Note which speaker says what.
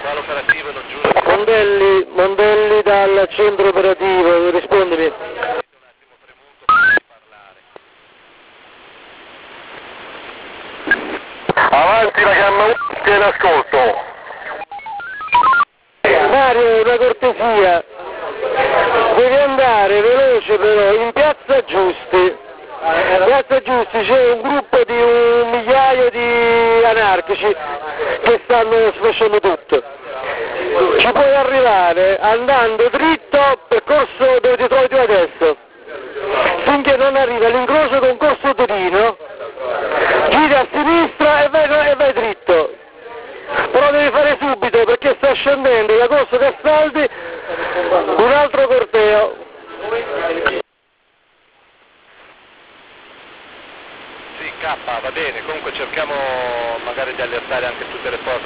Speaker 1: Quale operativo non giuro?
Speaker 2: Mondelli dal centro operativo, rispondimi.
Speaker 3: Avanti la gamma 1, tiene ascolto.
Speaker 2: Mario, una cortesia, devi andare veloce però in Piazza Giusti. Piazza Giusti c'è un gruppo di 1 migliaio di anarchici che stanno sfasciando tutto. Ci puoi arrivare andando dritto percorso dove ti trovi tu adesso, finché non arriva all'incrocio con Corso Torino, giri a sinistra e vai dritto. Però devi fare subito perché sta scendendo da Corso Castaldi un altro corteo.
Speaker 1: Sì, K, va bene, comunque cerchiamo magari di allertare anche tutte le forze.